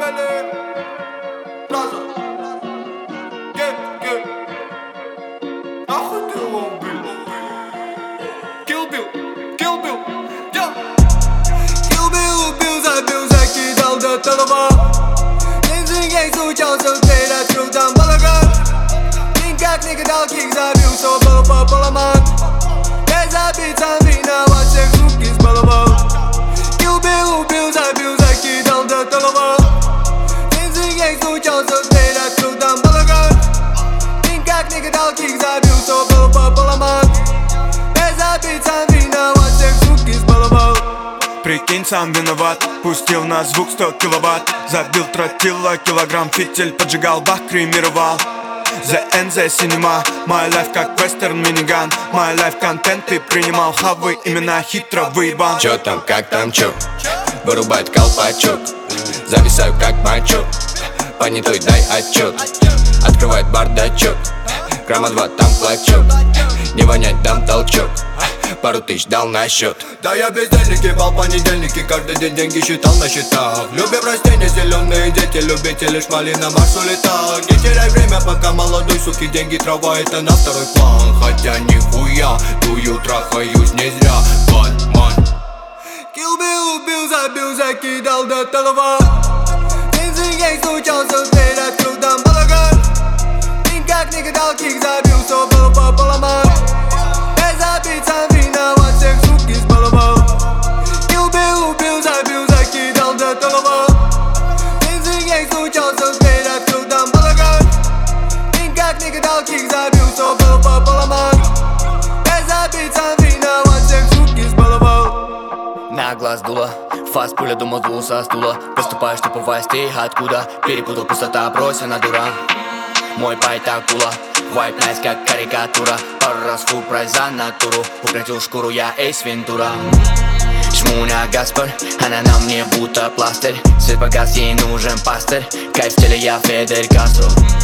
Али Плаза Get Нахуй ты его убил? Kill Bill yeah. Kill Bill убил, забил, закидал до талого. Линзы яйцу чался, вперед, крут там балаган. Никак не гадал, кик забил, что был по поломан. Без обид сам виноват, всех звуки сбаловал. Kill Bill убил, забил, закидал до талого. Линзы яйцу чался, вперед, крут там балаган. Никак не гадал, кик забил, что был по поломан. Без обид сам виноват, всех звуки сбаловал. Прикинь, сам виноват, пустил на звук 100 киловатт. Забил тротила, килограмм фитиль, поджигал бак, кремировал. ZNZ Cinema, my life как вестерн миниган. My life контент ты принимал, хавы именно хитро выебан. Чё там, как там, чё? Вырубать колпачок, зависаю как мачо. Понятой дай отчет, открывает бардачок. Грамма 2 там клочок, не вонять дам толчок. Пару тысяч дал на счет. Да я бездельник, ебал понедельники, каждый день деньги считал на счетах. Любим растения, зеленые дети, любители шмали на Марс улетал. Не теряй время, пока молодой, суки, деньги, трава, это на второй план. Хотя нихуя, дую, трахаюсь не зря, Батман. Kill Bill убил, забил, закидал до талого. Линзы ей стучался, вперед, крут там балаган. Никак не гадал, кик забил, что был по поломан. Без обид сам виноват, всех звуки сбаловал. Kill Bill убил, забил, закидал до талого. Линзы ей стучался, вперед, крут там балаган. Никак не гадал, кик забил, что был по поломан. Без обид сам виноват, всех звуки сбаловал. На глаз дуло, фаст пуля, думал дул со стула. Поступаешь, ты попасть, ты откуда? Перепутал, пустота, бросена дура. Мой пайт акула, вайп найс как карикатура. Пару раз фу прайс за натуру. Укротил шкуру, я Эйс Вентура. Жму на Гаспар, она на мне будто пластырь. Свет погас, ей нужен пастырь. Кайф в теле, я Фидель Кастро.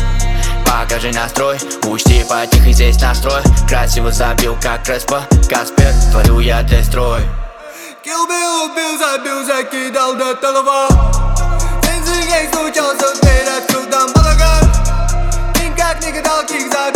Покажи настрой, учти потихо, здесь настрой. Красиво забил, как Респа, Каспер, творю я дестрой. Kill Bill убил, забил, закидал до талого. Линзы ей стучался, вперед, крут там балаган. Никак не гадал, кик забил.